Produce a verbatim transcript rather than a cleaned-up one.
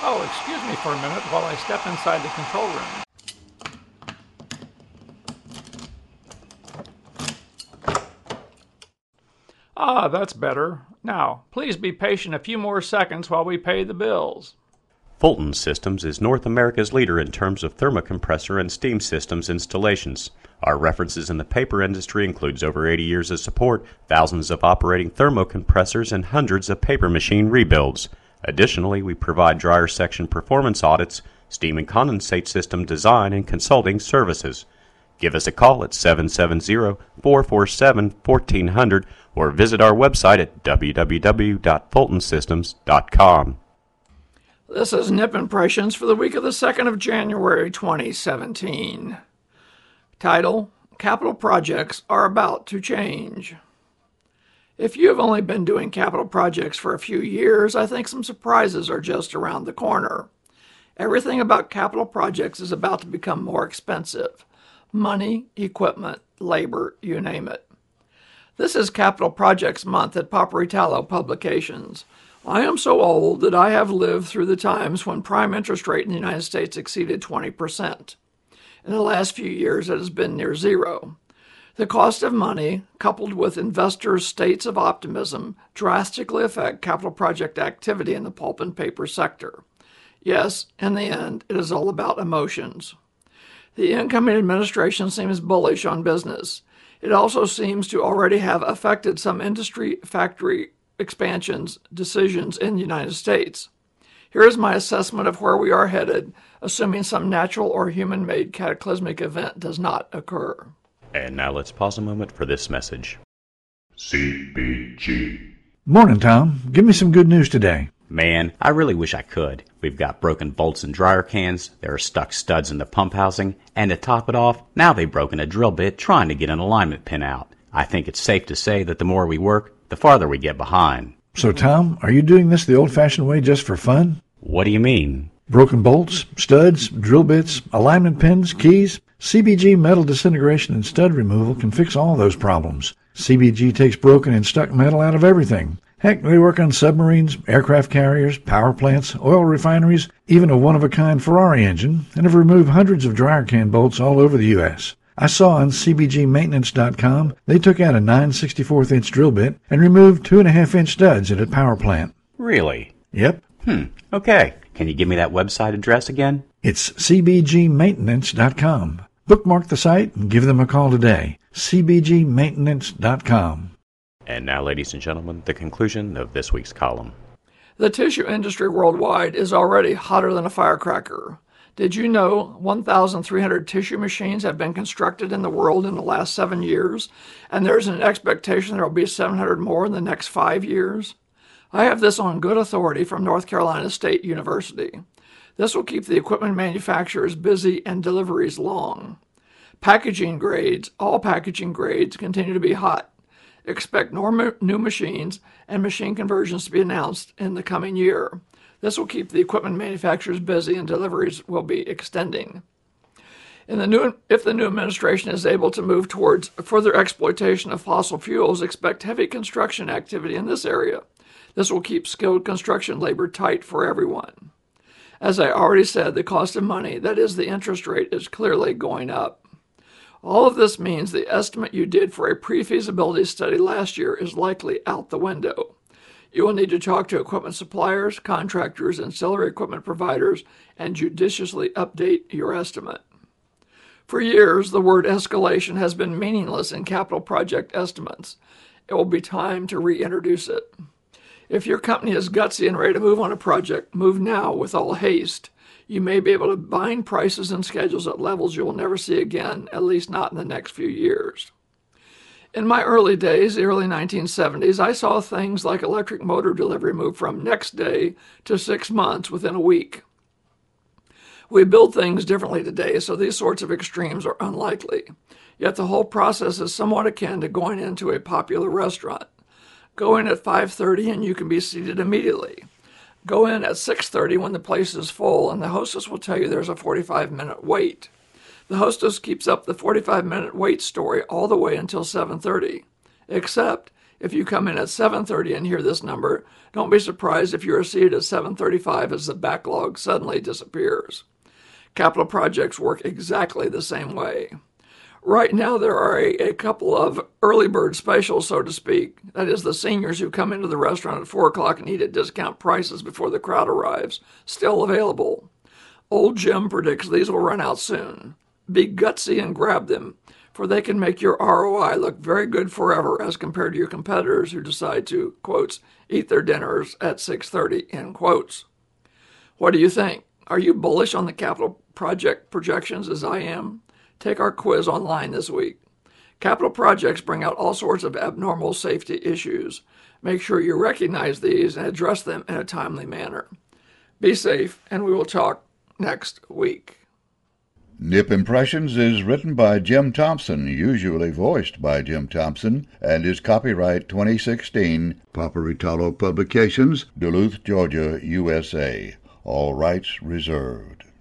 Oh, excuse me for a minute while I step inside the control room. Ah, that's better. Now, please be patient a few more seconds while we pay the bills. Fulton Systems is North America's leader in terms of thermocompressor and steam systems installations. Our references in the paper industry includes over eighty years of support, thousands of operating thermocompressors, and hundreds of paper machine rebuilds. Additionally, we provide dryer section performance audits, steam and condensate system design, and consulting services. Give us a call at seven seven zero, four four seven, one four zero zero or visit our website at w w w dot fulton systems dot com. This is N I P Impressions for the week of the second of January, twenty seventeen. Title: Capital Projects Are About to Change. If you have only been doing capital projects for a few years, I think some surprises are just around the corner. Everything about capital projects is about to become more expensive. Money, equipment, labor, you name it. This is Capital Projects Month at Paperitalo Publications. I am so old that I have lived through the times when prime interest rate in the United States exceeded twenty percent. In the last few years, it has been near zero. The cost of money, coupled with investors' states of optimism, drastically affect capital project activity in the pulp and paper sector. Yes, in the end, it is all about emotions. The incoming administration seems bullish on business. It also seems to already have affected some industry factory expansions decisions in the United States. Here is my assessment of where we are headed, assuming some natural or human-made cataclysmic event does not occur. And now let's pause a moment for this message. C B G. Morning, Tom. Give me some good news today. Man, I really wish I could. We've got broken bolts in dryer cans, there are stuck studs in the pump housing, and to top it off, now they've broken a drill bit trying to get an alignment pin out. I think it's safe to say that the more we work, the farther we get behind. So, Tom, are you doing this the old-fashioned way just for fun? What do you mean? Broken bolts, studs, drill bits, alignment pins, keys? C B G Metal Disintegration and Stud Removal can fix all those problems. C B G takes broken and stuck metal out of everything. Heck, they work on submarines, aircraft carriers, power plants, oil refineries, even a one-of-a-kind Ferrari engine, and have removed hundreds of dryer can bolts all over the U S I saw on C B G maintenance dot com they took out a nine sixty-fourth inch drill bit and removed two and a half inch studs at a power plant. Really? Yep. Hmm, okay. Can you give me that website address again? It's C B G maintenance dot com. Bookmark the site and give them a call today. C B G maintenance dot com. And now, ladies and gentlemen, the conclusion of this week's column. The tissue industry worldwide is already hotter than a firecracker. Did you know one thousand three hundred tissue machines have been constructed in the world in the last seven years, and there's an expectation there will be seven hundred more in the next five years? I have this on good authority from North Carolina State University. This will keep the equipment manufacturers busy and deliveries long. Packaging grades, all packaging grades, continue to be hot. Expect more new machines and machine conversions to be announced in the coming year. This will keep the equipment manufacturers busy and deliveries will be extending. In the new, if the new administration is able to move towards further exploitation of fossil fuels, expect heavy construction activity in this area. This will keep skilled construction labor tight for everyone. As I already said, the cost of money, that is the interest rate, is clearly going up. All of this means the estimate you did for a pre-feasibility study last year is likely out the window. You will need to talk to equipment suppliers, contractors, ancillary equipment providers, and judiciously update your estimate. For years, the word escalation has been meaningless in capital project estimates. It will be time to reintroduce it. If your company is gutsy and ready to move on a project, move now with all haste. You may be able to bind prices and schedules at levels you will never see again, at least not in the next few years. In my early days, the early nineteen seventies, I saw things like electric motor delivery move from next day to six months within a week. We build things differently today, so these sorts of extremes are unlikely. Yet the whole process is somewhat akin to going into a popular restaurant. Go in at five thirty and you can be seated immediately. Go in at six thirty when the place is full, and the hostess will tell you there's a forty-five minute wait. The hostess keeps up the forty-five minute wait story all the way until seven thirty. Except, If you come in at seven thirty and hear this number, don't be surprised if you are seated at seven thirty-five as the backlog suddenly disappears. Capital projects work exactly the same way. Right now, there are a, a couple of early bird specials, so to speak. That is, the seniors who come into the restaurant at four o'clock and eat at discount prices before the crowd arrives, still available. Old Jim predicts these will run out soon. Be gutsy and grab them, for they can make your R O I look very good forever as compared to your competitors who decide to, quotes, eat their dinners at six thirty, end quotes. What do you think? Are you bullish on the capital project projections as I am? Take our quiz online this week. Capital projects bring out all sorts of abnormal safety issues. Make sure you recognize these and address them in a timely manner. Be safe, and we will talk next week. Nip Impressions is written by Jim Thompson, usually voiced by Jim Thompson, and is copyright twenty sixteen, Paparitalo Publications, Duluth, Georgia, U S A. All rights reserved.